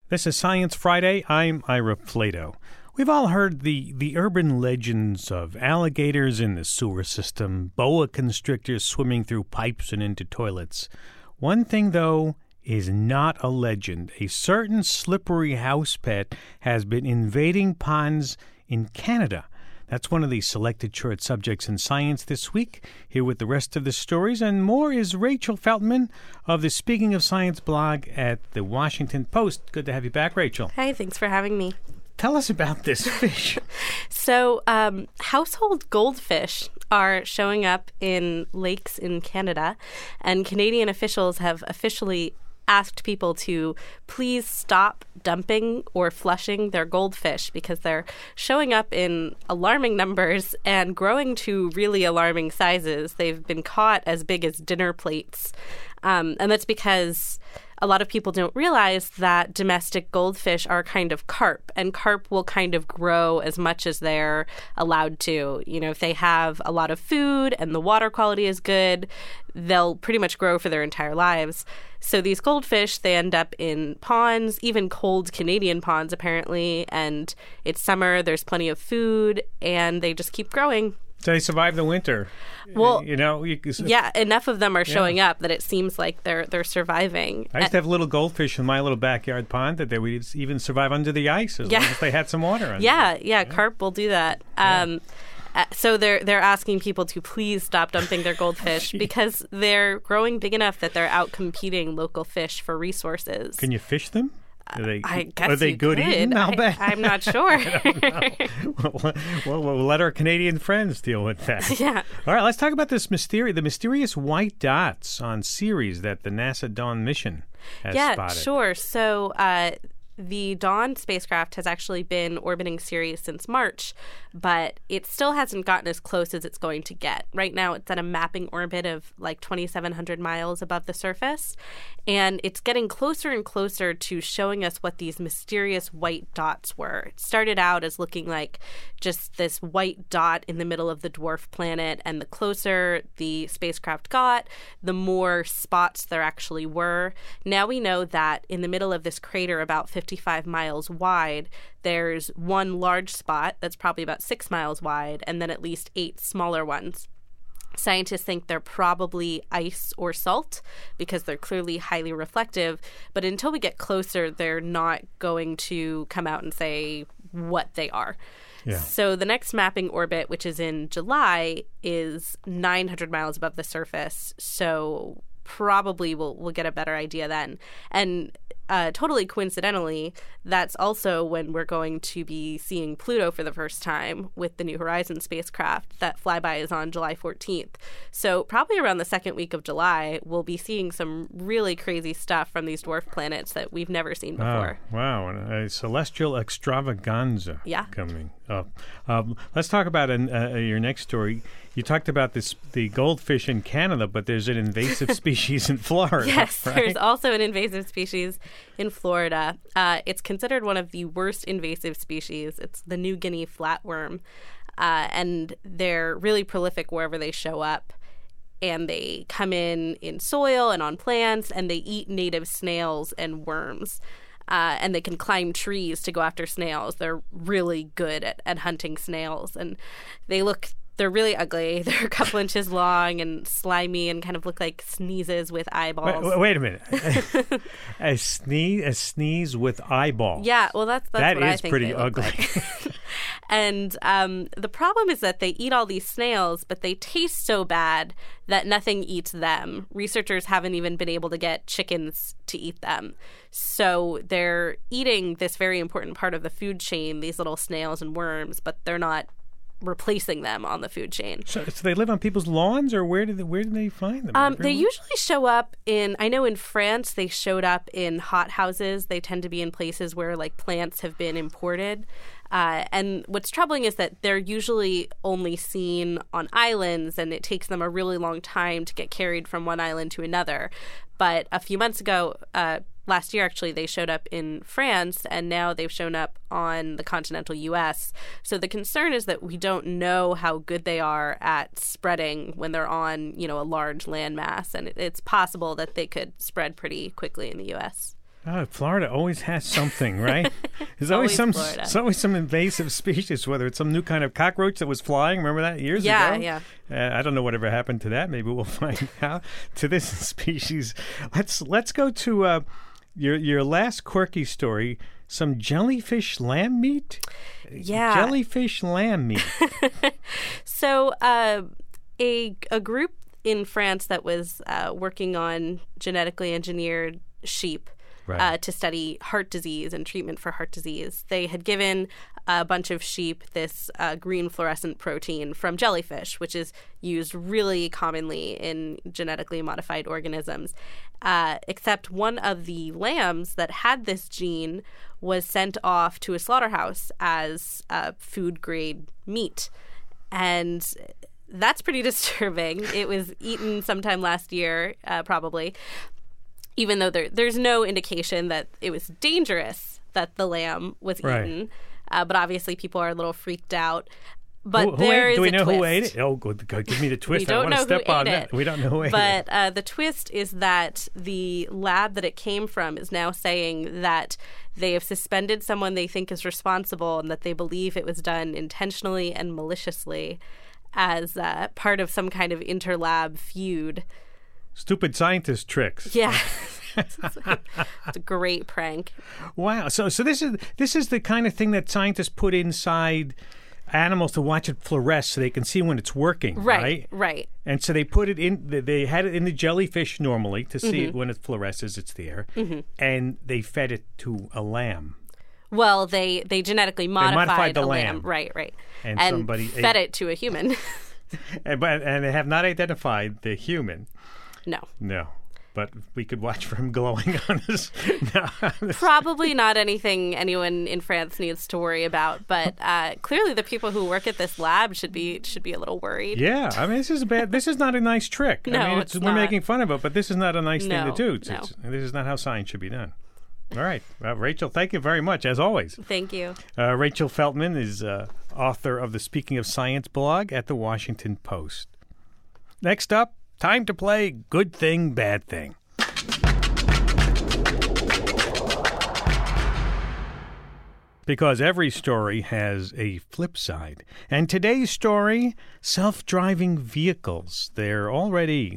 This is Science Friday. I'm Ira Flato. We've all heard the urban legends of alligators in the sewer system, boa constrictors swimming through pipes and into toilets. One thing, though, is not a legend. A certain slippery house pet has been invading ponds in Canada. That's one of the selected short subjects in Science this week. Here with the rest of the stories and more is Rachel Feltman of the Speaking of Science blog at the Washington Post. Good to have you back, Rachel. Hi, thanks for having me. Tell us about this fish. So, household goldfish are showing up in lakes in Canada, and Canadian officials have officially asked people to please stop dumping or flushing their goldfish because they're showing up in alarming numbers and growing to really alarming sizes. They've been caught as big as dinner plates. And that's because a lot of people don't realize that domestic goldfish are kind of carp, and carp will kind of grow as much as they're allowed to. You know, if they have a lot of food and the water quality is good, they'll pretty much grow for their entire lives. So these goldfish, they end up in ponds, even cold Canadian ponds, apparently, and it's summer, there's plenty of food, and they just keep growing. So they survive the winter. Well, yeah, enough of them are showing up that it seems like they're surviving. I used to have little goldfish in my little backyard pond that they would even survive under the ice as long as they had some water under Yeah, carp will do that. So they're asking people to please stop dumping their goldfish because they're growing big enough that they're out competing local fish for resources. Can you fish them? I guess are they good eating? I'm not sure. Well, we'll let our Canadian friends deal with that. Yeah. All right, let's talk about the mysterious white dots on Ceres that the NASA Dawn mission has spotted. Yeah, sure. So the Dawn spacecraft has actually been orbiting Ceres since March, but it still hasn't gotten as close as it's going to get. Right now, it's at a mapping orbit of like 2,700 miles above the surface, and it's getting closer and closer to showing us what these mysterious white dots were. It started out as looking like just this white dot in the middle of the dwarf planet, and the closer the spacecraft got, the more spots there actually were. Now we know that in the middle of this crater, about 55 miles wide, there's one large spot that's probably about 6 miles wide, and then at least 8 smaller ones. Scientists think they're probably ice or salt because they're clearly highly reflective, but until we get closer, they're not going to come out and say what they are. Yeah. So the next mapping orbit, which is in July, is 900 miles above the surface, so probably we'll get a better idea then. And totally coincidentally, that's also when we're going to be seeing Pluto for the first time with the New Horizons spacecraft. That flyby is on July 14th. So probably around the second week of July, we'll be seeing some really crazy stuff from these dwarf planets that we've never seen before. Wow. A celestial extravaganza coming up. Let's talk about your next story. You talked about the goldfish in Canada, but there's an invasive species in Florida. Yes, right? There's also an invasive species in Florida. It's considered one of the worst invasive species. It's the New Guinea flatworm, and they're really prolific wherever they show up. And they come in soil and on plants, and they eat native snails and worms. And they can climb trees to go after snails. They're really good at hunting snails, and they're really ugly. They're a couple inches long and slimy and kind of look like sneezes with eyeballs. Wait a minute. A sneeze with eyeballs. Yeah, well, that's what I think. That is pretty ugly. Like. And the problem is that they eat all these snails, but they taste so bad that nothing eats them. Researchers haven't even been able to get chickens to eat them. So they're eating this very important part of the food chain, these little snails and worms, but they're not replacing them on the food chain. So they live on people's lawns, or where do they find them? They usually show up I know in France they showed up in hothouses. They tend to be in places where like plants have been imported. And what's troubling is that they're usually only seen on islands, and it takes them a really long time to get carried from one island to another. But a few months ago, last year actually, they showed up in France, and now they've shown up on the continental U.S. So the concern is that we don't know how good they are at spreading when they're on, a large landmass, and it's possible that they could spread pretty quickly in the U.S. Oh, Florida always has something, right? There's always there's always some invasive species, whether it's some new kind of cockroach that was flying. Remember that years ago? Yeah. I don't know whatever happened to that. Maybe we'll find out. To this species, let's go to your last quirky story. Some jellyfish lamb meat. Yeah, jellyfish lamb meat. So a group in France that was working on genetically engineered sheep to study heart disease and treatment for heart disease. They had given a bunch of sheep this green fluorescent protein from jellyfish, which is used really commonly in genetically modified organisms. Except one of the lambs that had this gene was sent off to a slaughterhouse as food-grade meat. And that's pretty disturbing. It was eaten sometime last year, probably, even though there's no indication that it was dangerous that the lamb was eaten. But obviously people are a little freaked out. But do we know twist. Who ate it? Oh, good. Give me the twist. We don't I want to step on it. that. We don't know who ate it. But the twist is that the lab that it came from is now saying that they have suspended someone they think is responsible and that they believe it was done intentionally and maliciously as part of some kind of interlab feud. Stupid scientist tricks. Yeah. It's a great prank. Wow. So this is the kind of thing that scientists put inside animals to watch it fluoresce so they can see when it's working, right? Right. And so they put it in, they had it in the jellyfish normally to see it when it fluoresces, it's there. And they fed it to a lamb. Well, they genetically modified the a lamb. Right. And somebody fed it to a human. and they have not identified the human. No. But we could watch for him glowing on this. Probably not anything anyone in France needs to worry about. But clearly, the people who work at this lab should be a little worried. Yeah, I mean, this is not a nice trick. No, I mean, it's we're not. making fun of it, but this is not a nice thing to do. No. This is not how science should be done. All right, Rachel, thank you very much as always. Thank you. Rachel Feltman is author of the Speaking of Science blog at the Washington Post. Next up. Time to play Good Thing, Bad Thing. Because every story has a flip side. And today's story, self-driving vehicles. They're already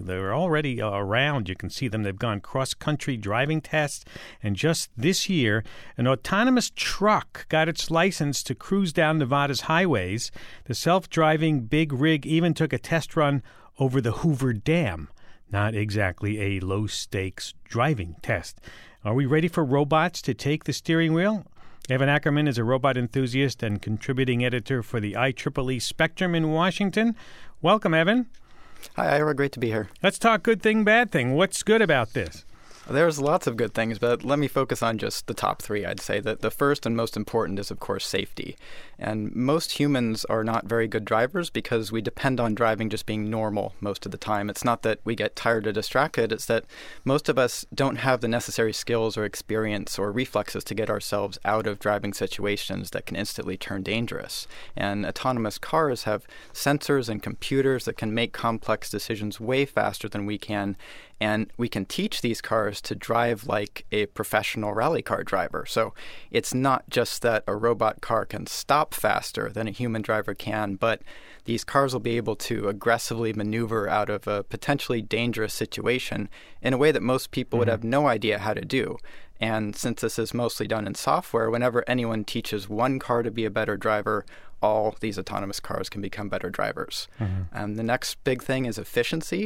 around. You can see them. They've gone cross-country driving tests. And just this year, an autonomous truck got its license to cruise down Nevada's highways. The self-driving big rig even took a test run over the Hoover Dam. Not exactly a low-stakes driving test. Are we ready for robots to take the steering wheel? Evan Ackerman is a robot enthusiast and contributing editor for the IEEE Spectrum in Washington. Welcome, Evan. Hi, Ira. Great to be here. Let's talk good thing, bad thing. What's good about this? There's lots of good things, but let me focus on just the top three. I'd say that the first and most important is, of course, safety. And most humans are not very good drivers because we depend on driving just being normal most of the time. It's not that we get tired or distracted. It's that most of us don't have the necessary skills or experience or reflexes to get ourselves out of driving situations that can instantly turn dangerous. And autonomous cars have sensors and computers that can make complex decisions way faster than we can. And we can teach these cars to drive like a professional rally car driver. So it's not just that a robot car can stop faster than a human driver can, but these cars will be able to aggressively maneuver out of a potentially dangerous situation in a way that most people would have no idea how to do. And since this is mostly done in software, whenever anyone teaches one car to be a better driver, all these autonomous cars can become better drivers. The next big thing is efficiency.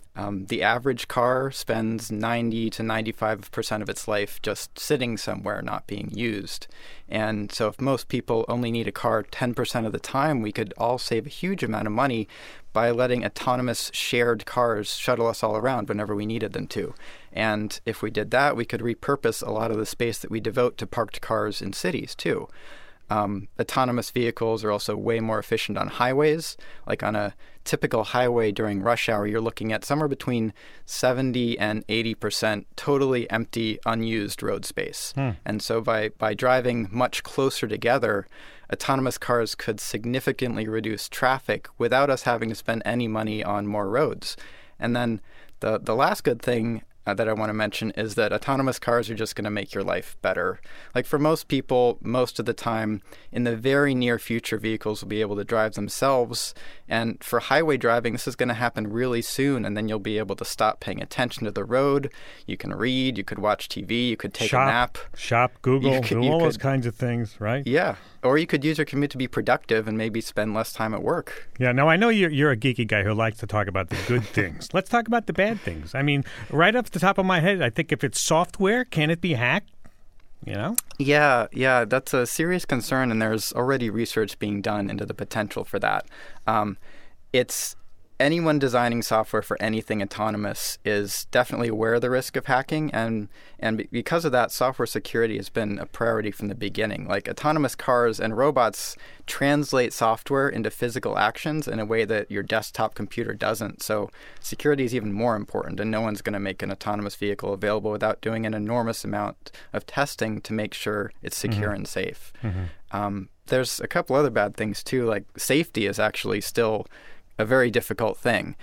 The average car spends 90 to 95% of its life just sitting somewhere not being used. And so if most people only need a car 10% of the time, we could all save a huge amount of money by letting autonomous shared cars shuttle us all around whenever we needed them to. And if we did that, we could repurpose a lot of the space that we devote to parked cars in cities too. Autonomous vehicles are also way more efficient on highways. Like on a typical highway during rush hour, you're looking at somewhere between 70 and 80% totally empty, unused road space. And so by driving much closer together, autonomous cars could significantly reduce traffic without us having to spend any money on more roads. And then the last good thing that I want to mention is that autonomous cars are just going to make your life better. Like for most people, most of the time, in the very near future, vehicles will be able to drive themselves. And for highway driving, this is going to happen really soon. And then you'll be able to stop paying attention to the road. You can read, you could watch TV, you could take a nap. Shop, Google, do all those kinds of things, right? Yeah. Or you could use your commute to be productive and maybe spend less time at work. Yeah, now I know you're a geeky guy who likes to talk about the good things. Let's talk about the bad things. I mean, right off the top of my head, I think if it's software, can it be hacked? You know? Yeah, that's a serious concern, and there's already research being done into the potential for that. It's anyone designing software for anything autonomous is definitely aware of the risk of hacking, and because of that, software security has been a priority from the beginning. Like autonomous cars and robots translate software into physical actions in a way that your desktop computer doesn't. So security is even more important, and no one's going to make an autonomous vehicle available without doing an enormous amount of testing to make sure it's secure and safe. There's a couple other bad things too, like safety is actually still a very difficult thing.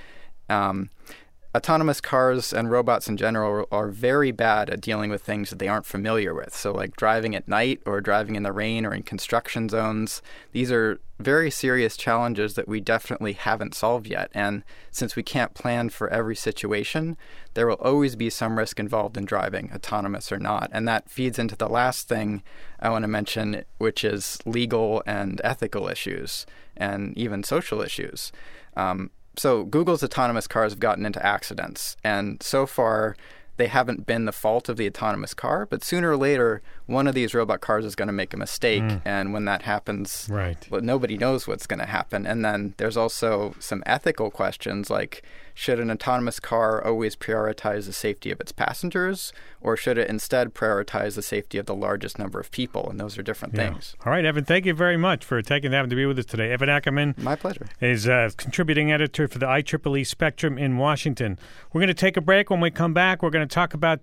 Autonomous cars and robots in general are very bad at dealing with things that they aren't familiar with. So like driving at night or driving in the rain or in construction zones, these are very serious challenges that we definitely haven't solved yet. And since we can't plan for every situation, there will always be some risk involved in driving, autonomous or not. And that feeds into the last thing I want to mention, which is legal and ethical issues and even social issues. So Google's autonomous cars have gotten into accidents, and so far they haven't been the fault of the autonomous car, but sooner or later, one of these robot cars is going to make a mistake, and when that happens, well, nobody knows what's going to happen. And then there's also some ethical questions, like should an autonomous car always prioritize the safety of its passengers, or should it instead prioritize the safety of the largest number of people? And those are different things. All right, Evan, thank you very much for taking time to be with us today. Evan Ackerman. My pleasure. Is contributing editor for the IEEE Spectrum in Washington. We're going to take a break. When we come back, we're going to talk about,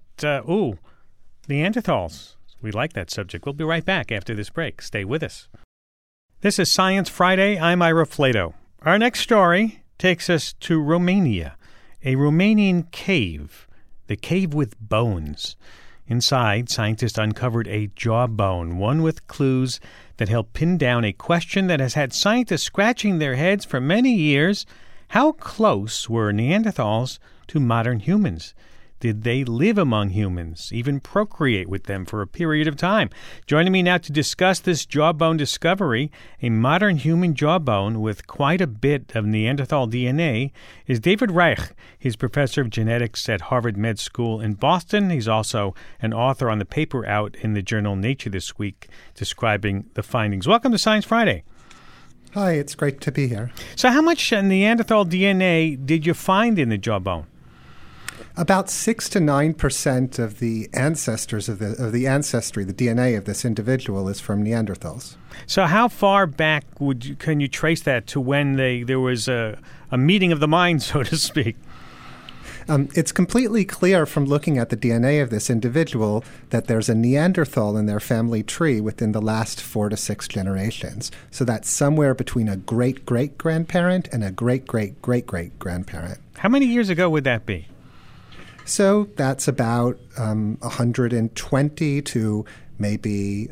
Neanderthals. We like that subject. We'll be right back after this break. Stay with us. This is Science Friday. I'm Ira Flato. Our next story takes us to Romania, a Romanian cave, the Cave with Bones. Inside, scientists uncovered a jawbone, one with clues that help pin down a question that has had scientists scratching their heads for many years. How close were Neanderthals to modern humans? Did they live among humans, even procreate with them for a period of time? Joining me now to discuss this jawbone discovery, a modern human jawbone with quite a bit of Neanderthal DNA, is David Reich. He's professor of genetics at Harvard Med School in Boston. He's also an author on the paper out in the journal Nature this week describing the findings. Welcome to Science Friday. Hi, it's great to be here. So how much Neanderthal DNA did you find in the jawbone? About 6 to 9% of the ancestors of the ancestry, the DNA of this individual, is from Neanderthals. So how far back can you trace that to when there was a meeting of the mind, so to speak? It's completely clear from looking at the DNA of this individual that there's a Neanderthal in their family tree within the last 4 to 6 generations. So that's somewhere between a great-great-grandparent and a great-great-great-great-grandparent. How many years ago would that be? So that's about 120 to maybe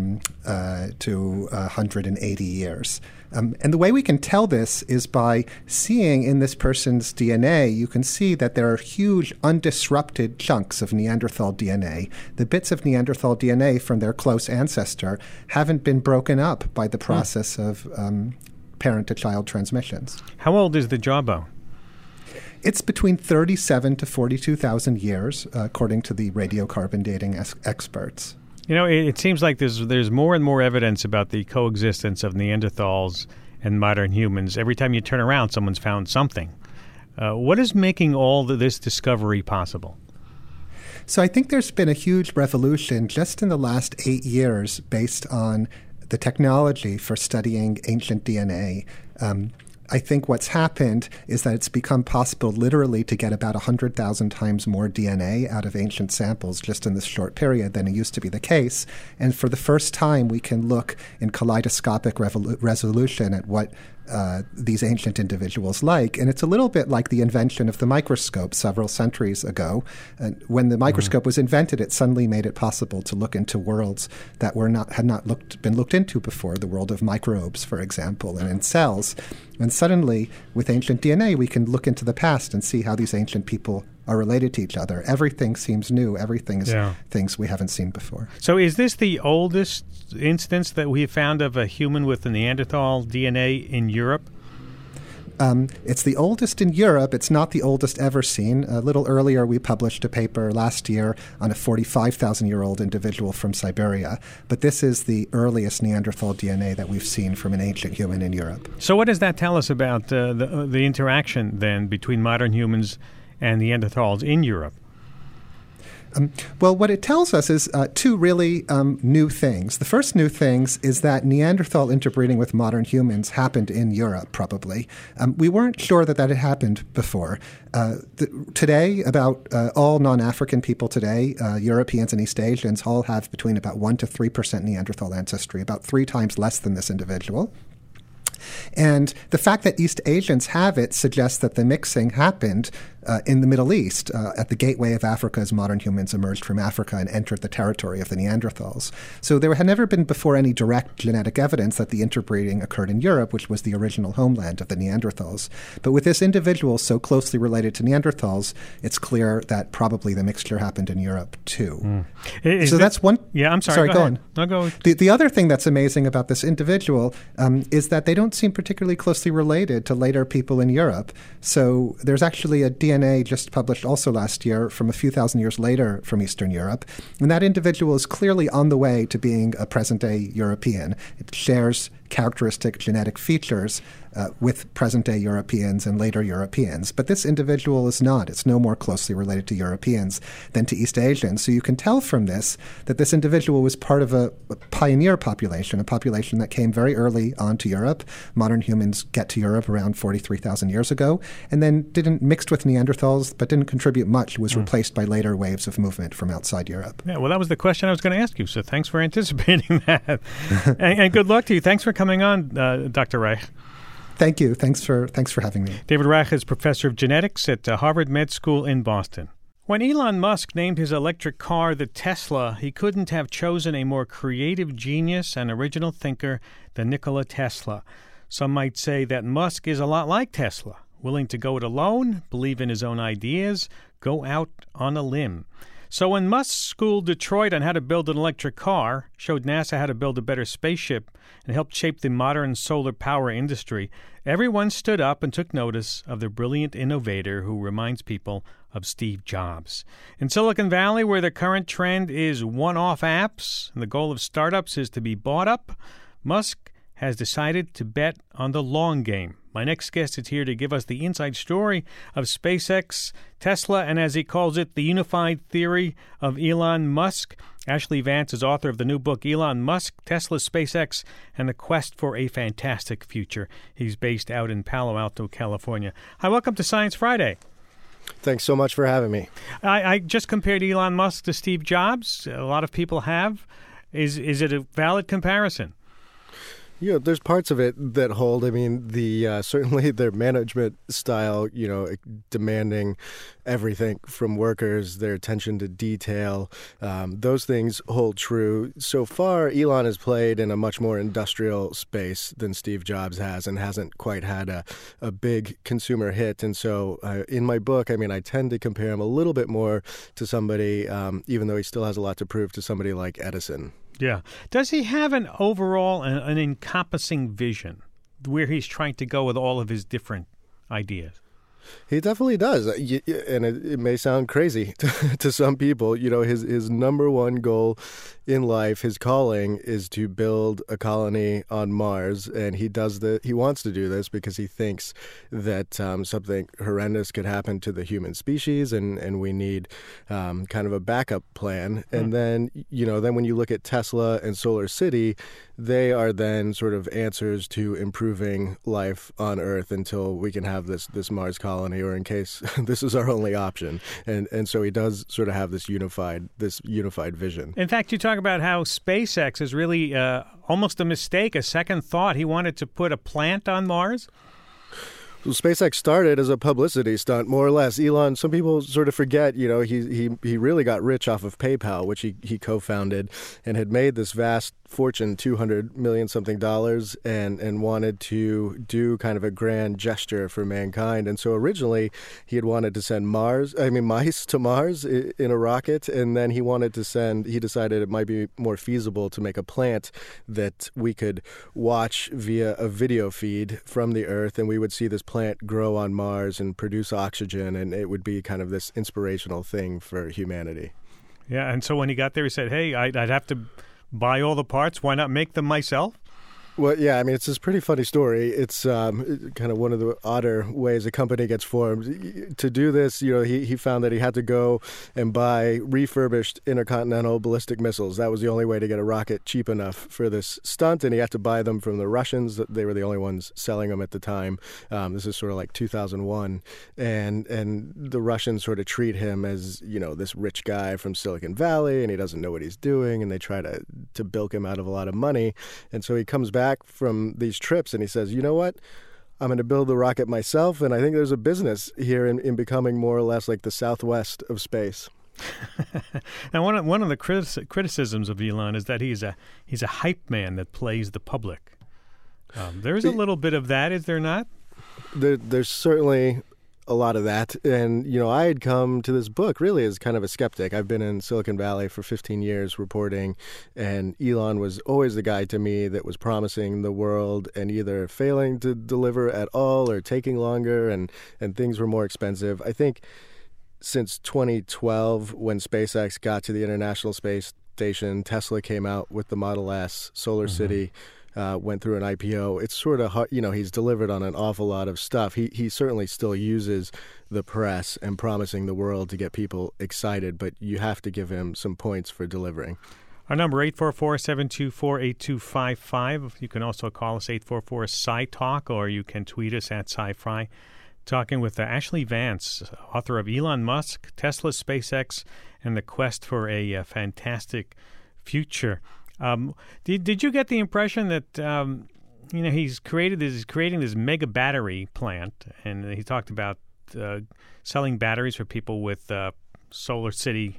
to 180 years. And the way we can tell this is by seeing in this person's DNA, you can see that there are huge undisrupted chunks of Neanderthal DNA. The bits of Neanderthal DNA from their close ancestor haven't been broken up by the process of parent-to-child transmissions. How old is the jawbone? It's between 37 to 42,000 years, according to the radiocarbon dating experts. You know, it seems like there's more and more evidence about the coexistence of Neanderthals and modern humans. Every time you turn around, someone's found something. What is making all this discovery possible? So I think there's been a huge revolution just in the last 8 years based on the technology for studying ancient DNA. I think what's happened is that it's become possible literally to get about 100,000 times more DNA out of ancient samples just in this short period than it used to be the case. And for the first time, we can look in kaleidoscopic resolution at what these ancient individuals like. And it's a little bit like the invention of the microscope several centuries ago. And when the microscope was invented, it suddenly made it possible to look into worlds that had not been looked into before, the world of microbes, for example, and in cells. And suddenly, with ancient DNA, we can look into the past and see how these ancient people are related to each other. Everything seems new. Everything is things we haven't seen before. So is this the oldest instance that we have found of a human with the Neanderthal DNA in Europe? It's the oldest in Europe. It's not the oldest ever seen. A little earlier, we published a paper last year on a 45,000-year-old individual from Siberia. But this is the earliest Neanderthal DNA that we've seen from an ancient human in Europe. So what does that tell us about the interaction, then, between modern humans and Neanderthals in Europe? Well, what it tells us is two really new things. The first new things is that Neanderthal interbreeding with modern humans happened in Europe, probably. We weren't sure that had happened before. Today, about all non-African people today, Europeans and East Asians, all have between about 1% to 3% Neanderthal ancestry, about 3 times less than this individual. And the fact that East Asians have it suggests that the mixing happened in the Middle East, at the gateway of Africa as modern humans emerged from Africa and entered the territory of the Neanderthals. So there had never been before any direct genetic evidence that the interbreeding occurred in Europe, which was the original homeland of the Neanderthals. But with this individual so closely related to Neanderthals, it's clear that probably the mixture happened in Europe too. So that's one. Yeah, I'm sorry. Go on. No, go. The other thing that's amazing about this individual is that they don't seem particularly closely related to later people in Europe. So there's actually a DNA just published also last year from a few thousand years later from Eastern Europe. And that individual is clearly on the way to being a present-day European. It shares characteristic genetic features with present-day Europeans and later Europeans. But this individual is not. It's no more closely related to Europeans than to East Asians. So you can tell from this that this individual was part of a pioneer population, a population that came very early onto Europe. Modern humans get to Europe around 43,000 years ago, and then didn't mixed with Neanderthals, but didn't contribute much, was replaced by later waves of movement from outside Europe. Yeah, well, that was the question I was going to ask you, so thanks for anticipating that. and good luck to you. Thanks for coming on, Dr. Reich. Thank you. Thanks for having me. David Reich is professor of genetics at Harvard Med School in Boston. When Elon Musk named his electric car the Tesla, he couldn't have chosen a more creative genius and original thinker than Nikola Tesla. Some might say that Musk is a lot like Tesla, willing to go it alone, believe in his own ideas, go out on a limb. So when Musk schooled Detroit on how to build an electric car, showed NASA how to build a better spaceship, and helped shape the modern solar power industry, everyone stood up and took notice of the brilliant innovator who reminds people of Steve Jobs. In Silicon Valley, where the current trend is one-off apps and the goal of startups is to be bought up, Musk has decided to bet on the long game. My next guest is here to give us the inside story of SpaceX, Tesla, and as he calls it, the unified theory of Elon Musk. Ashley Vance is author of the new book, Elon Musk, Tesla, SpaceX, and the Quest for a Fantastic Future. He's based out in Palo Alto, California. Hi, welcome to Science Friday. Thanks so much for having me. I just compared Elon Musk to Steve Jobs. A lot of people have. Is it a valid comparison? Yeah, there's parts of it that hold. I mean, certainly their management style, demanding everything from workers, their attention to detail, those things hold true. So far, Elon has played in a much more industrial space than Steve Jobs has and hasn't quite had a big consumer hit. And so in my book, I tend to compare him a little bit more to somebody, even though he still has a lot to prove, to somebody like Edison. Yeah. Does he have an overall, an encompassing vision where he's trying to go with all of his different ideas? He definitely does, and it may sound crazy to some people. His number one goal in life, his calling, is to build a colony on Mars, and he wants to do this because he thinks that something horrendous could happen to the human species, and we need kind of a backup plan. And then when you look at Tesla and Solar City, they are then sort of answers to improving life on Earth until we can have this Mars colony, or in case this is our only option. And so he does sort of have this unified vision. In fact, you talk talk about how SpaceX is really almost a mistake, a second thought. He wanted to put a plant on Mars. Well, SpaceX started as a publicity stunt, more or less. Elon, some people sort of forget, he really got rich off of PayPal, which he co-founded, and had made this vast fortune, $200 million something, and wanted to do kind of a grand gesture for mankind. And so originally he had wanted to send mice to Mars in a rocket, and then he decided it might be more feasible to make a plant that we could watch via a video feed from the Earth, and we would see this plant grow on Mars and produce oxygen, and it would be kind of this inspirational thing for humanity. Yeah, and so when he got there, he said, hey, I'd have to buy all the parts. Why not make them myself? Well, yeah, I mean, it's this pretty funny story. It's kind of one of the odder ways a company gets formed. To do this, he found that he had to go and buy refurbished intercontinental ballistic missiles. That was the only way to get a rocket cheap enough for this stunt, and he had to buy them from the Russians. They were the only ones selling them at the time. This is sort of like 2001, and the Russians sort of treat him as, this rich guy from Silicon Valley, and he doesn't know what he's doing, and they try to bilk him out of a lot of money. And so he comes back from these trips and he says, you know what? I'm going to build the rocket myself, and I think there's a business here in becoming more or less like the Southwest of space. Now, one of the criticisms of Elon is that he's a hype man that plays the public. There's a little bit of that, is there not? There's certainly a lot of that. And, I had come to this book really as kind of a skeptic. I've been in Silicon Valley for 15 years reporting, and Elon was always the guy to me that was promising the world and either failing to deliver at all or taking longer, and things were more expensive. I think since 2012, when SpaceX got to the International Space Station, Tesla came out with the Model S, Solar City, went through an IPO. It's sort of hard, he's delivered on an awful lot of stuff. He certainly still uses the press and promising the world to get people excited, but you have to give him some points for delivering. Our number, 844-724-8255. You can also call us, 844-SciTalk, or you can tweet us at SciFri. Talking with Ashley Vance, author of Elon Musk, Tesla, SpaceX, and the Quest for a Fantastic Future. Did you get the impression that he's creating this mega battery plant, and he talked about selling batteries for people with solar cells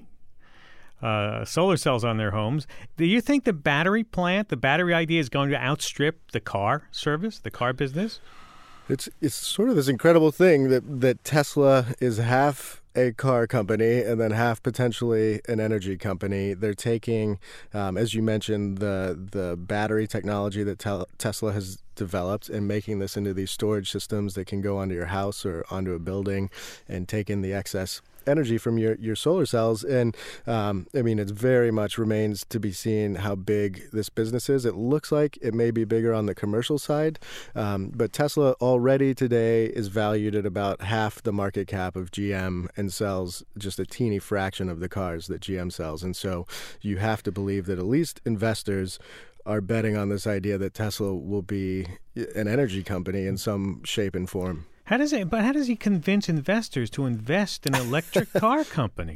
on their homes? Do you think the battery idea is going to outstrip the car service, the car business? It's sort of this incredible thing that Tesla is half a car company and then half potentially an energy company. They're taking, as you mentioned, the battery technology that Tesla has developed and making this into these storage systems that can go onto your house or onto a building and take in the excess energy from your solar cells. And it very much remains to be seen how big this business is. It looks like it may be bigger on the commercial side, but Tesla already today is valued at about half the market cap of GM and sells just a teeny fraction of the cars that GM sells. And so you have to believe that at least investors are betting on this idea that Tesla will be an energy company in some shape and form. How does he convince investors to invest in an electric car company?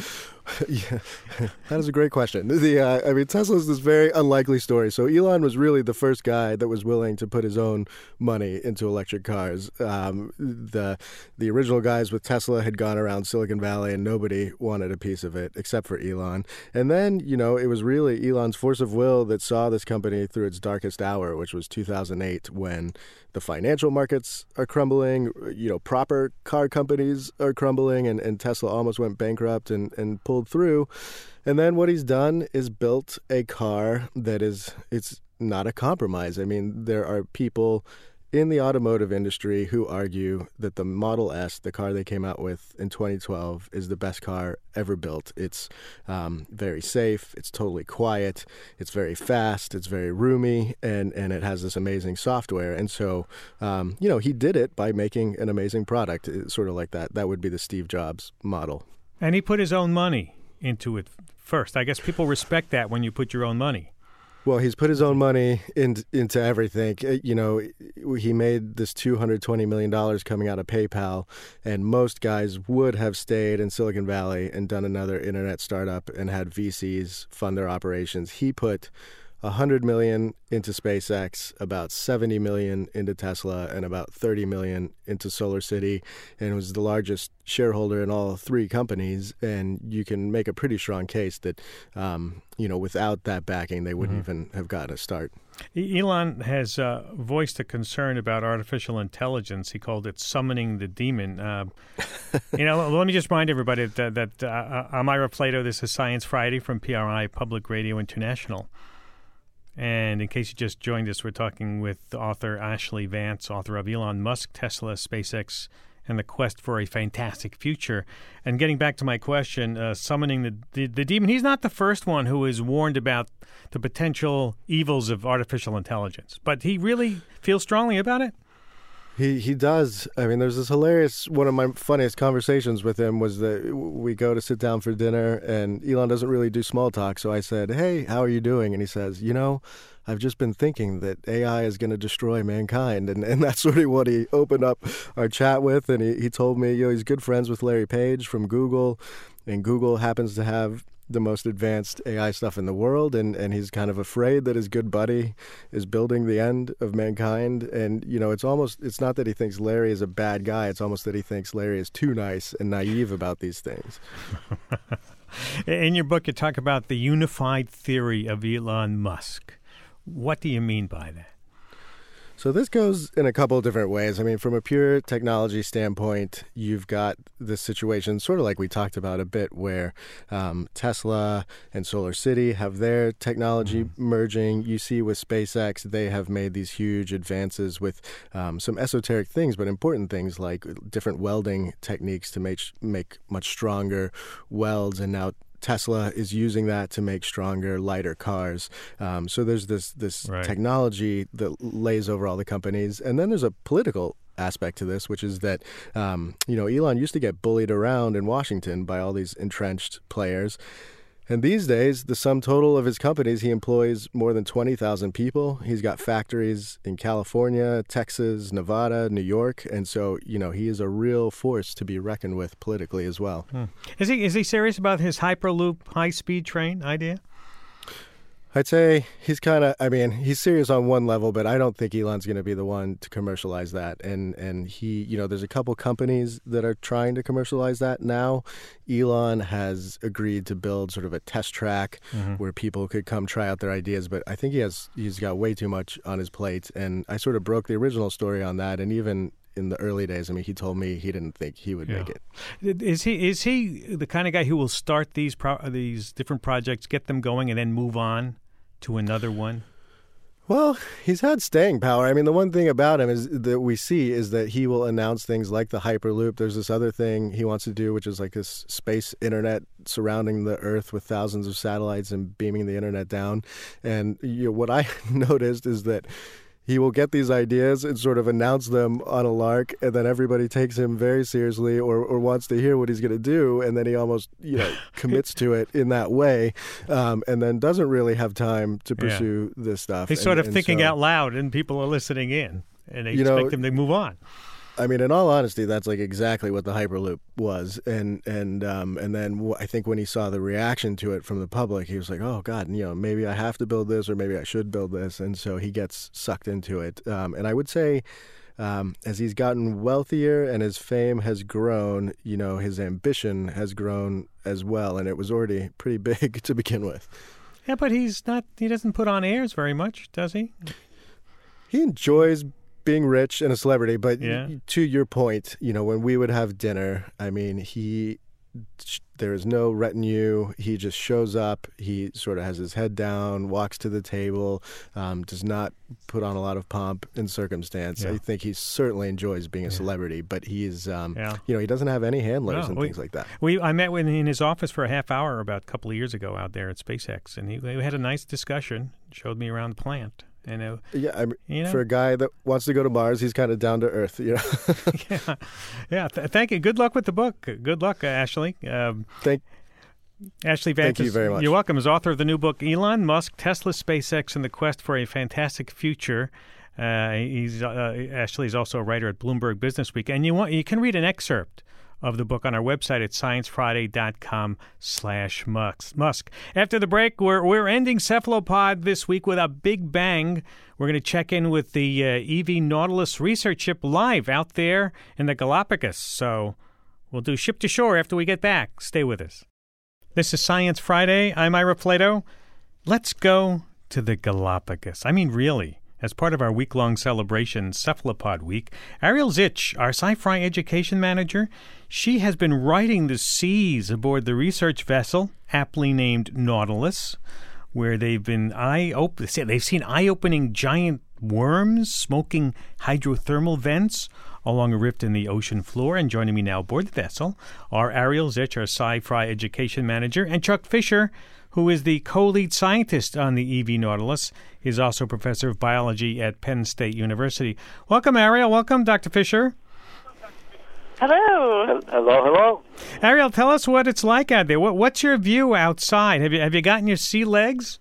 Yeah, that is a great question. Tesla's this very unlikely story. So Elon was really the first guy that was willing to put his own money into electric cars. The original guys with Tesla had gone around Silicon Valley and nobody wanted a piece of it except for Elon. And then, it was really Elon's force of will that saw this company through its darkest hour, which was 2008, when the financial markets are crumbling, proper car companies are crumbling, and Tesla almost went bankrupt and pulled through. And then what he's done is built a car that it's not a compromise. I mean, there are people in the automotive industry who argue that the Model S, the car they came out with in 2012, is the best car ever built. It's very safe, it's totally quiet, it's very fast, it's very roomy, and it has this amazing software. And so, he did it by making an amazing product. It's sort of like that. That would be the Steve Jobs model. And he put his own money into it first. I guess people respect that when you put your own money. Well, he's put his own money into everything. You know, he made this $220 million coming out of PayPal, and most guys would have stayed in Silicon Valley and done another internet startup and had VCs fund their operations. He put $100 million into SpaceX, about $70 million into Tesla, and about $30 million into SolarCity, and was the largest shareholder in all three companies. And you can make a pretty strong case that, without that backing, they wouldn't even have gotten a start. Elon has voiced a concern about artificial intelligence. He called it summoning the demon. Let me just remind everybody that I'm Ira Flato. This is Science Friday from PRI Public Radio International. And in case you just joined us, we're talking with author Ashlee Vance, author of Elon Musk, Tesla, SpaceX, and the Quest for a Fantastic Future. And getting back to my question, summoning the demon, he's not the first one who is warned about the potential evils of artificial intelligence, but he really feels strongly about it. He does. I mean, there's this hilarious, one of my funniest conversations with him was that we go to sit down for dinner, and Elon doesn't really do small talk. So I said, hey, how are you doing? And he says, I've just been thinking that AI is going to destroy mankind. And that's sort of what he opened up our chat with. And he told me, he's good friends with Larry Page from Google, and Google happens to have the most advanced AI stuff in the world, and he's kind of afraid that his good buddy is building the end of mankind. And, it's not that he thinks Larry is a bad guy, it's almost that he thinks Larry is too nice and naive about these things. In your book, you talk about the unified theory of Elon Musk. What do you mean by that? So this goes in a couple of different ways. I mean, from a pure technology standpoint, you've got this situation sort of like we talked about a bit where Tesla and SolarCity have their technology merging. You see with SpaceX, they have made these huge advances with some esoteric things, but important things like different welding techniques to make much stronger welds. And now Tesla is using that to make stronger, lighter cars. So there's this right. technology that lays over all the companies. And then there's a political aspect to this, which is that, Elon used to get bullied around in Washington by all these entrenched players. And these days, the sum total of his companies, he employs more than 20,000 people. He's got factories in California, Texas, Nevada, New York. And so, he is a real force to be reckoned with politically as well. Is he serious about his Hyperloop high-speed train idea? I'd say he's he's serious on one level, but I don't think Elon's going to be the one to commercialize that. And he, there's a couple companies that are trying to commercialize that now. Elon has agreed to build sort of a test track where people could come try out their ideas, but I think he's got way too much on his plate. And I sort of broke the original story on that, and even in the early days, he told me he didn't think he would make it. Is he the kind of guy who will start these different projects, get them going, and then move on to another one? Well, he's had staying power. I mean, the one thing about him is that we see is that he will announce things like the Hyperloop. There's this other thing he wants to do, which is like this space internet surrounding the Earth with thousands of satellites and beaming the internet down. And what I noticed is that he will get these ideas and sort of announce them on a lark, and then everybody takes him very seriously or wants to hear what he's going to do, and then he almost commits to it in that way, and then doesn't really have time to pursue this stuff. He's sort of thinking out loud, and people are listening in, and they expect him to move on. I mean, in all honesty, that's like exactly what the Hyperloop was, and then I think when he saw the reaction to it from the public, he was like, "Oh God, maybe I have to build this, or maybe I should build this," and so he gets sucked into it. And I would say, as he's gotten wealthier and his fame has grown, his ambition has grown as well, and it was already pretty big to begin with. Yeah, but he doesn't put on airs very much, does he? He enjoys being rich and a celebrity, but to your point, when we would have dinner, I mean, there is no retinue. He just shows up. He sort of has his head down, walks to the table, does not put on a lot of pomp and circumstance. I think he certainly enjoys being a celebrity, but he's, he doesn't have any handlers and things like that. I met in his office for a half hour about a couple of years ago out there at SpaceX, and we had a nice discussion. Showed me around the plant. For a guy that wants to go to Mars, he's kind of down to earth. Thank you. Good luck with the book. Good luck, Ashlee. Ashley Vance, thank you very much. You're welcome. As author of the new book, Elon Musk, Tesla, SpaceX, and the Quest for a Fantastic Future. Ashley's also a writer at Bloomberg Businessweek. And you can read an excerpt of the book on our website at sciencefriday.com/Musk. After the break, we're ending Cephalopod this week with a big bang. We're going to check in with the EV Nautilus research ship live out there in the Galapagos. So we'll do Ship to Shore after we get back. Stay with us. This is Science Friday. I'm Ira Flatow. Let's go to the Galapagos. I mean, really. As part of our week-long celebration, Cephalopod Week, Ariel Zich, our Sci-Fi education manager, she has been riding the seas aboard the research vessel, aptly named Nautilus, where they've seen eye-opening giant worms smoking hydrothermal vents along a rift in the ocean floor. And joining me now aboard the vessel are Ariel Zich, our Sci-Fi education manager, and Chuck Fisher, who is the co-lead scientist on the EV Nautilus. He's also professor of biology at Penn State University. Welcome, Ariel. Welcome, Dr. Fisher. Hello. Hello. Ariel, tell us what it's like out there. What's your view outside? Have you gotten your sea legs?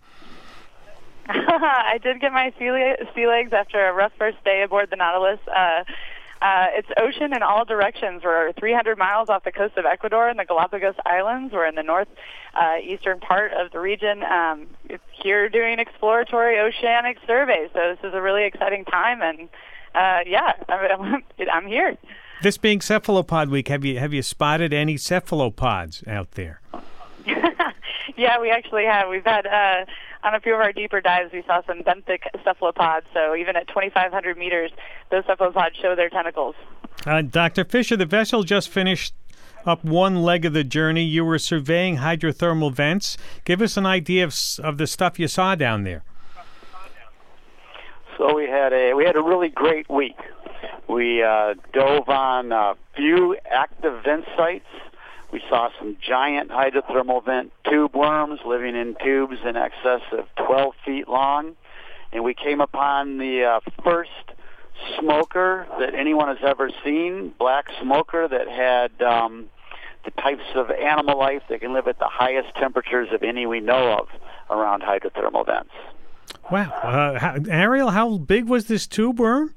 I did get my sea legs after a rough first day aboard the Nautilus. It's ocean in all directions. We're 300 miles off the coast of Ecuador in the Galapagos Islands. We're in the northeastern part of the region. It's here doing exploratory oceanic surveys. So this is a really exciting time, and I'm here. This being Cephalopod Week, have you spotted any cephalopods out there? Yeah, we actually have. We've had on a few of our deeper dives, we saw some benthic cephalopods. So even at 2,500 meters, those cephalopods show their tentacles. Dr. Fisher, the vessel just finished up one leg of the journey. You were surveying hydrothermal vents. Give us an idea of the stuff you saw down there. So we had a really great week. We dove on a few active vent sites. We saw some giant hydrothermal vent tube worms living in tubes in excess of 12 feet long. And we came upon the first smoker that anyone has ever seen, black smoker that had the types of animal life that can live at the highest temperatures of any we know of around hydrothermal vents. Wow. Ariel, how big was this tube worm?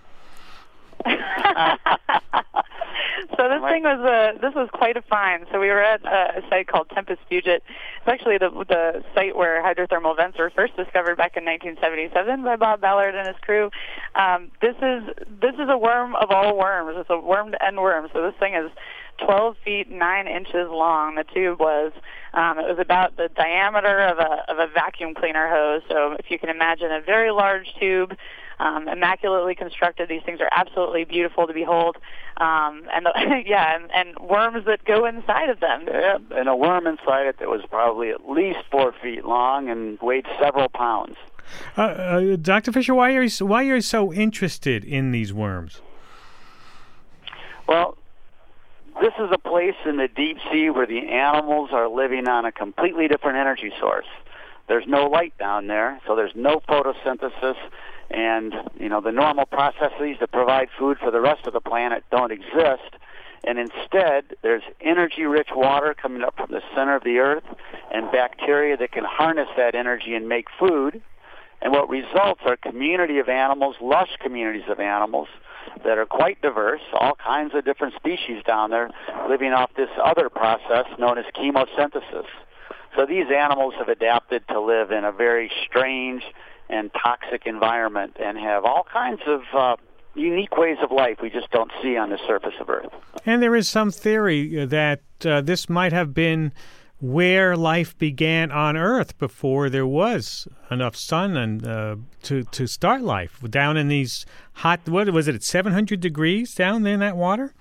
So this was quite a find. So we were at a site called Tempus Fugit. It's actually the site where hydrothermal vents were first discovered back in 1977 by Bob Ballard and his crew. This is a worm of all worms. It's a wormed end worm. So this thing is 12 feet 9 inches long. The tube was. It was about the diameter of a vacuum cleaner hose. So if you can imagine a very large tube. Immaculately constructed. These things are absolutely beautiful to behold, and worms that go inside of them. Yeah, and a worm inside it that was probably at least 4 feet long and weighed several pounds. Dr. Fisher, why are you so interested in these worms? Well, this is a place in the deep sea where the animals are living on a completely different energy source. There's no light down there, so there's no photosynthesis. And, the normal processes that provide food for the rest of the planet don't exist. And instead, there's energy-rich water coming up from the center of the Earth and bacteria that can harness that energy and make food. And what results are community of animals, lush communities of animals that are quite diverse, all kinds of different species down there living off this other process known as chemosynthesis. So these animals have adapted to live in a very strange and toxic environment and have all kinds of unique ways of life we just don't see on the surface of Earth. And there is some theory that this might have been where life began on Earth before there was enough sun and to start life, down in these hot, what was it, 700 degrees down there in that water?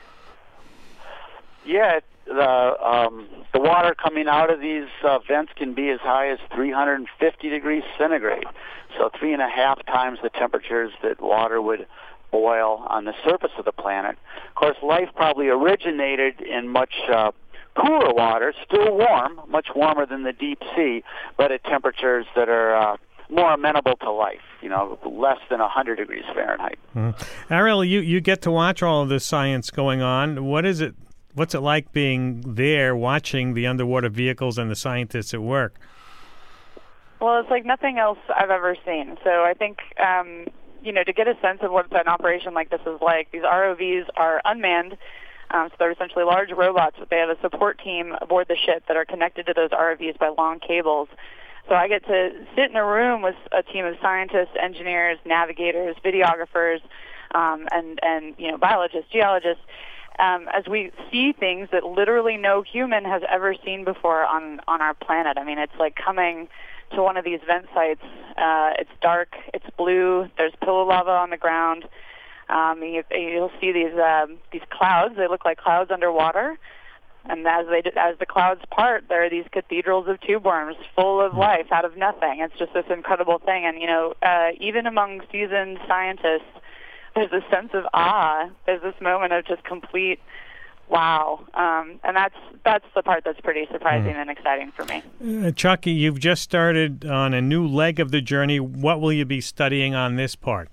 Yeah, the water coming out of these vents can be as high as 350 degrees centigrade, so 3.5 times the temperatures that water would boil on the surface of the planet. Of course, life probably originated in much cooler water, still warm, much warmer than the deep sea, but at temperatures that are more amenable to life, less than 100 degrees Fahrenheit. Mm-hmm. Ariel, you get to watch all of this science going on. What is it What's it like being there, watching the underwater vehicles and the scientists at work? Well, it's like nothing else I've ever seen. So I think, to get a sense of what an operation like this is like, these ROVs are unmanned. So they're essentially large robots, but they have a support team aboard the ship that are connected to those ROVs by long cables. So I get to sit in a room with a team of scientists, engineers, navigators, videographers, and biologists, geologists, as we see things that literally no human has ever seen before on our planet. I mean, it's like coming to one of these vent sites. It's dark, it's blue, there's pillow lava on the ground. You'll see these clouds. They look like clouds underwater, and as the clouds part, there are these cathedrals of tube worms full of life out of nothing. It's just this incredible thing, and even among seasoned scientists, there's a sense of awe. There's this moment of just complete wow, and that's the part that's pretty surprising and exciting for me. Chuck, you've just started on a new leg of the journey. What will you be studying on this part?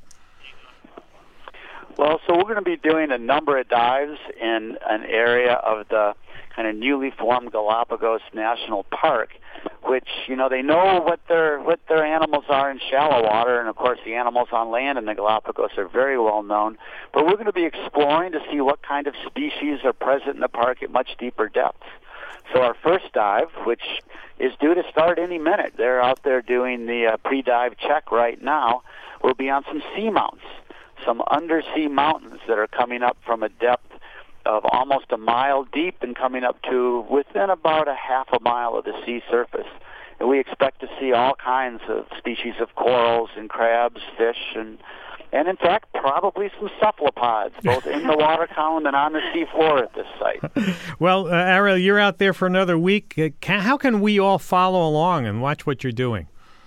Well, so we're going to be doing a number of dives in an area of the kind of newly formed Galapagos National Park, which, they know what their animals are in shallow water, and of course the animals on land in the Galapagos are very well known. But we're going to be exploring to see what kind of species are present in the park at much deeper depths. So our first dive, which is due to start any minute, they're out there doing the pre-dive check right now, will be on some seamounts. Some undersea mountains that are coming up from a depth of almost a mile deep and coming up to within about a half a mile of the sea surface. And we expect to see all kinds of species of corals and crabs, fish, and in fact, probably some cephalopods, both in the water column and on the seafloor at this site. Well, Ariel, you're out there for another week. How can we all follow along and watch what you're doing?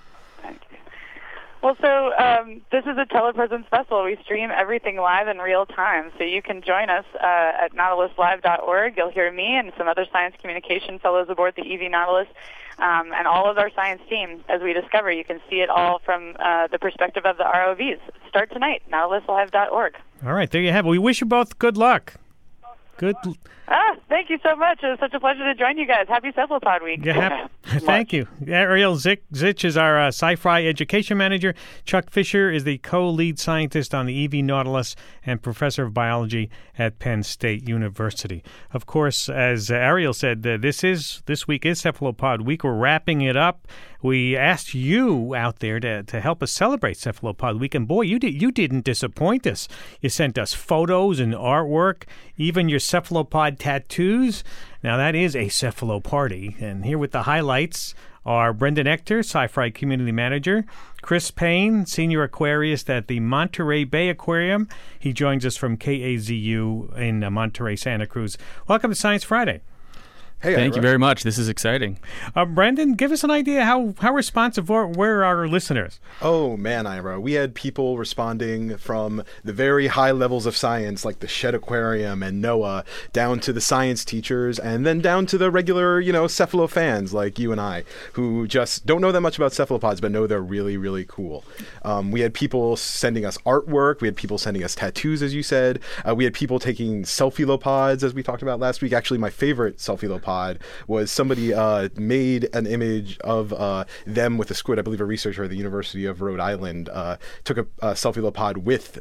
Well, so this is a Telepresence Festival. We stream everything live in real time, so you can join us at nautiluslive.org. You'll hear me and some other science communication fellows aboard the EV Nautilus and all of our science team as we discover. You can see it all from the perspective of the ROVs. Start tonight, nautiluslive.org. All right, there you have it. We wish you both good luck. Thank you so much. It was such a pleasure to join you guys. Happy Cephalopod Week. Thank you. Ariel Zich is our sci-fi education manager. Chuck Fisher is the co-lead scientist on the EV Nautilus and professor of biology at Penn State University. Of course, as Ariel said, this week is Cephalopod Week. We're wrapping it up. We asked you out there to help us celebrate Cephalopod Week, and boy, you didn't disappoint us. You sent us photos and artwork, even your cephalopod tattoos. Now, that is a cephaloparty. And here with the highlights are Brendan Ector, Sci-Fi Community Manager, Chris Payne, Senior Aquarist at the Monterey Bay Aquarium. He joins us from KAZU in Monterey, Santa Cruz. Welcome to Science Friday. Hey, Thank you very much. This is exciting. Brendan, give us an idea how responsive were our listeners? Oh, man, Ira. We had people responding from the very high levels of science, like the Shedd Aquarium and NOAA, down to the science teachers, and then down to the regular, cephalo fans like you and I, who just don't know that much about cephalopods, but know they're really, really cool. We had people sending us artwork. We had people sending us tattoos, as you said. We had people taking selfie-lopods, as we talked about last week. Actually, my favorite selfie-lopod was somebody made an image of them with a squid. I believe a researcher at the University of Rhode Island took a cephalopod with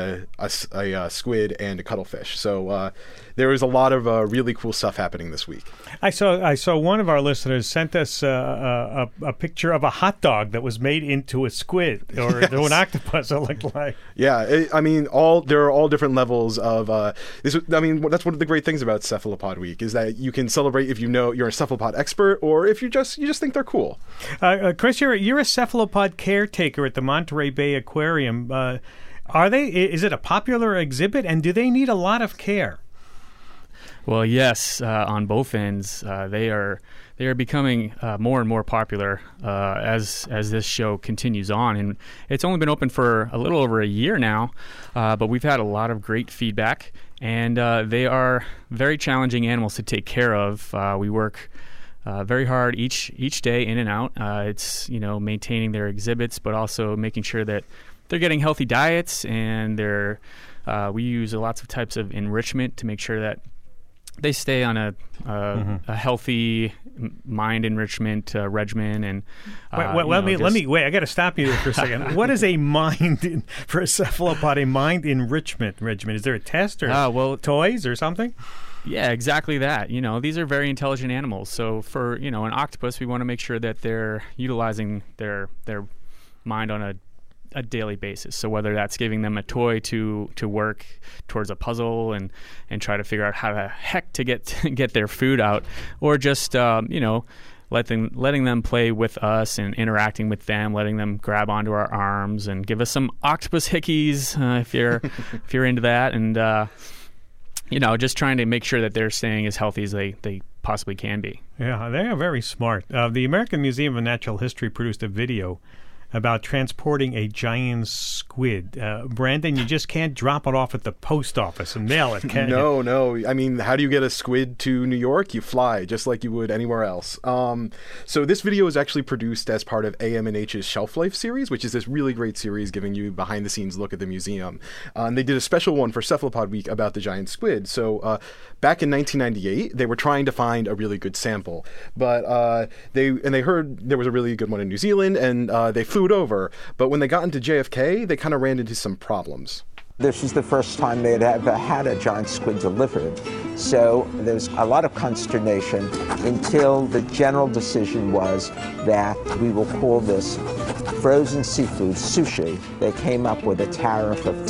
a squid and a cuttlefish. So there was a lot of really cool stuff happening this week. I saw one of our listeners sent us a picture of a hot dog that was made into a squid or yes. an octopus. It looked like. Yeah, there are all different levels of this. That's one of the great things about Cephalopod Week is that you can celebrate if you're a cephalopod expert or if you just think they're cool. Chris, you're a cephalopod caretaker at the Monterey Bay Aquarium. Is it a popular exhibit, and do they need a lot of care? Well, yes, on both ends, they are becoming more and more popular as this show continues on, and it's only been open for a little over a year now, but we've had a lot of great feedback, and they are very challenging animals to take care of. We work very hard each day in and out. It's maintaining their exhibits, but also making sure that they're getting healthy diets, and we use lots of types of enrichment to make sure that they stay on a healthy mind enrichment regimen. And let me wait. I got to stop you there for a second. What is a mind for a cephalopod? A mind enrichment regimen? Is there a test or toys or something? Yeah, exactly that. These are very intelligent animals. So for an octopus, we want to make sure that they're utilizing their mind on a daily basis. So whether that's giving them a toy to work towards a puzzle and try to figure out how the heck to get their food out, or just letting them play with us and interacting with them, letting them grab onto our arms and give us some octopus hickeys if you're into that, and just trying to make sure that they're staying as healthy as they possibly can be. Yeah, they are very smart. The American Museum of Natural History produced a video about transporting a giant squid. Brandon, you just can't drop it off at the post office and mail it, can you? No. I mean, how do you get a squid to New York? You fly, just like you would anywhere else. So this video is actually produced as part of AM&H's Shelf Life series, which is this really great series giving you behind-the-scenes look at the museum. And they did a special one for Cephalopod Week about the giant squid. So back in 1998, they were trying to find a really good sample. But they heard there was a really good one in New Zealand, and they flew it over. But when they got into JFK, they kind of ran into some problems. This was the first time they had ever had a giant squid delivered. So there's a lot of consternation until the general decision was that we will call this frozen seafood sushi. They came up with a tariff of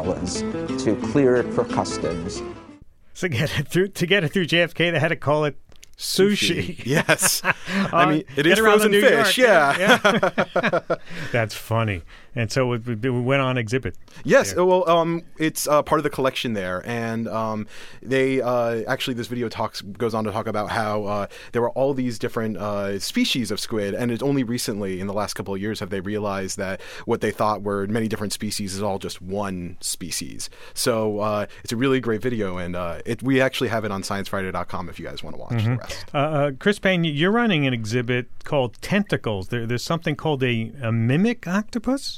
$10 to clear it for customs. So to get it through JFK, they had to call it sushi. Yes. I mean, it is frozen fish. Yeah. That's funny. And so it went on exhibit. Yes. There. Well, it's part of the collection there. And they actually, this video goes on to talk about how there were all these different species of squid. And it's only recently, in the last couple of years, have they realized that what they thought were many different species is all just one species. So it's a really great video. And we actually have it on sciencefriday.com if you guys want to watch the rest. Chris Payne, you're running an exhibit called Tentacles. There's something called a mimic octopus?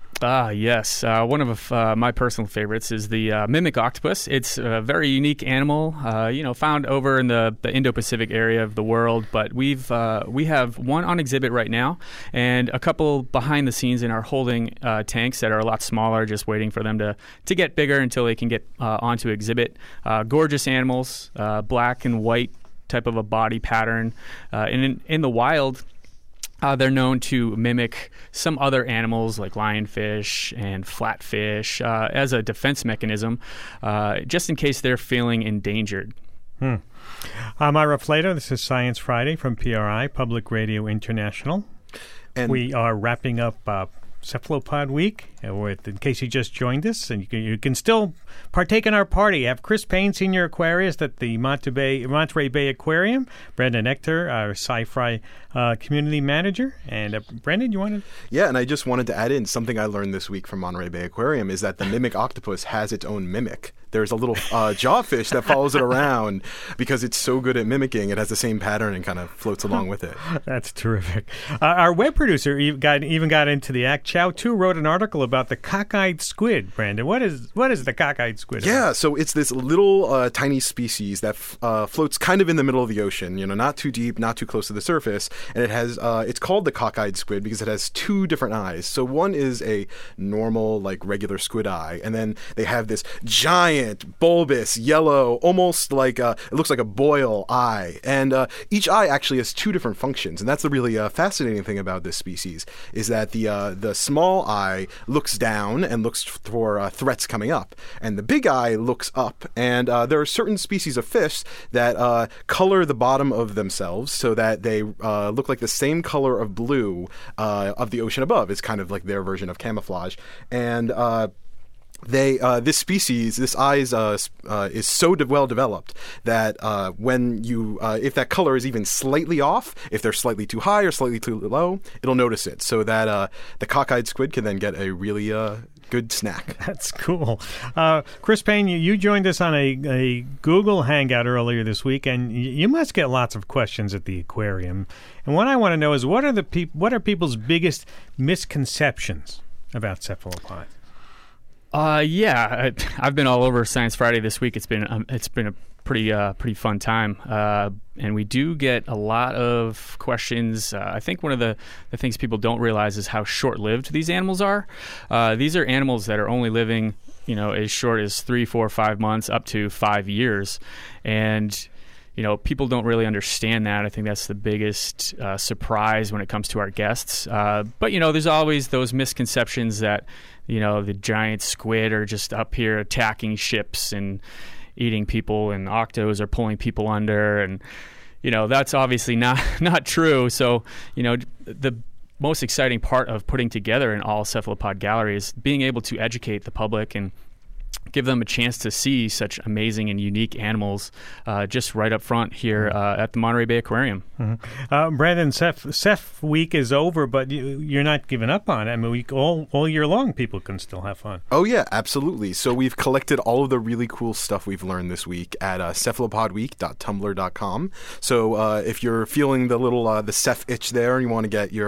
Yes. One of my personal favorites is the mimic octopus. It's a very unique animal, found over in the Indo-Pacific area of the world. But we have one on exhibit right now, and a couple behind the scenes in our holding tanks that are a lot smaller, just waiting for them to get bigger until they can get onto exhibit. Gorgeous animals, black and white type of a body pattern. And in the wild, they're known to mimic some other animals like lionfish and flatfish as a defense mechanism, just in case they're feeling endangered. I'm Ira Flato. This is Science Friday from PRI, Public Radio International. And we are wrapping up Cephalopod Week. In case you just joined us, and you can still partake in our party. Have Chris Payne, Senior Aquarist at the Monterey Bay Aquarium, Brandon Ector, our Sci-Fi Community Manager. And Brandon, you wanted? Yeah, and I just wanted to add in something I learned this week from Monterey Bay Aquarium is that the mimic octopus has its own mimic. There's a little jawfish that follows it around because it's so good at mimicking. It has the same pattern and kind of floats along with it. That's terrific. Our web producer even got into the act. Chow Tu wrote an article about the cockeyed squid. Brandon, what is the cockeyed squid? Yeah, so it's this little tiny species that floats kind of in the middle of the ocean. Not too deep, not too close to the surface, and it has. It's called the cockeyed squid because it has two different eyes. So one is a normal, like regular squid eye, and then they have this giant, bulbous, yellow, almost like it looks like a boil eye, and each eye actually has two different functions, and that's the really fascinating thing about this species is that the small eye looks down and looks for threats coming up, and the big eye looks up. And there are certain species of fish that color the bottom of themselves so that they look like the same color of blue of the ocean above. It's kind of like their version of camouflage. And this species, this eye is so well developed that when you, if that color is even slightly off, if they're slightly too high or slightly too low, it'll notice it, so that the cockeyed squid can then get a really good snack. That's cool. Chris Payne, you joined us on a Google Hangout earlier this week, and you must get lots of questions at the aquarium. And what I want to know is what are people's biggest misconceptions about cephalopods? Yeah, I've been all over Science Friday this week. It's been a pretty fun time. And we do get a lot of questions. I think one of the things people don't realize is how short-lived these animals are. These are animals that are only living, as short as 3, 4, 5 months up to 5 years. And people don't really understand that. I think that's the biggest surprise when it comes to our guests. But, there's always those misconceptions that, the giant squid are just up here attacking ships and eating people, and octos are pulling people under. And, that's obviously not true. So, the most exciting part of putting together an all cephalopod gallery is being able to educate the public and give them a chance to see such amazing and unique animals just right up front here at the Monterey Bay Aquarium. Mm-hmm. Brandon, Ceph Week is over, but you're not giving up on it. I mean, all year long, people can still have fun. Oh, yeah, absolutely. So we've collected all of the really cool stuff we've learned this week at cephalopodweek.tumblr.com. So if you're feeling the little the Ceph itch there and you want to get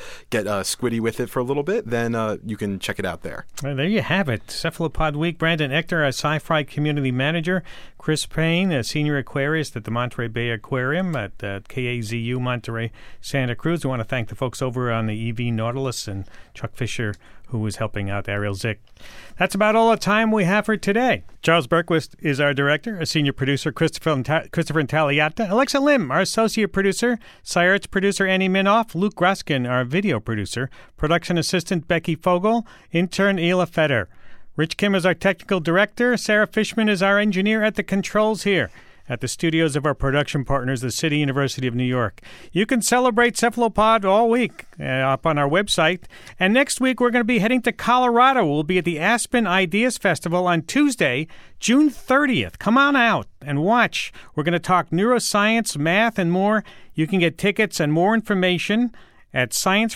squiddy with it for a little bit, then you can check it out there. Well, there you have it. Cephalopod Week. Brandon Ector, a Sci-Fi Community Manager. Chris Payne, a Senior Aquarist at the Monterey Bay Aquarium at KAZU Monterey Santa Cruz. We want to thank the folks over on the EV Nautilus and Chuck Fisher, who was helping out Ariel Zick. That's about all the time we have for today. Charles Berquist is our director, a senior producer, Christopher Intagliata, Alexa Lim, our associate producer, Sci-Arts producer Annie Minoff, Luke Gruskin, our video producer, production assistant Becky Fogel, intern Ela Feder. Rich Kim is our technical director. Sarah Fishman is our engineer at the controls here at the studios of our production partners, the City University of New York. You can celebrate Cephalopod all week up on our website. And next week, we're going to be heading to Colorado. We'll be at the Aspen Ideas Festival on Tuesday, June 30th. Come on out and watch. We're going to talk neuroscience, math, and more. You can get tickets and more information at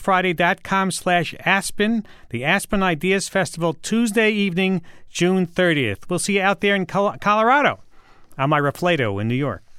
sciencefriday.com/Aspen, the Aspen Ideas Festival, Tuesday evening, June 30th. We'll see you out there in Colorado. I'm Ira Flato in New York.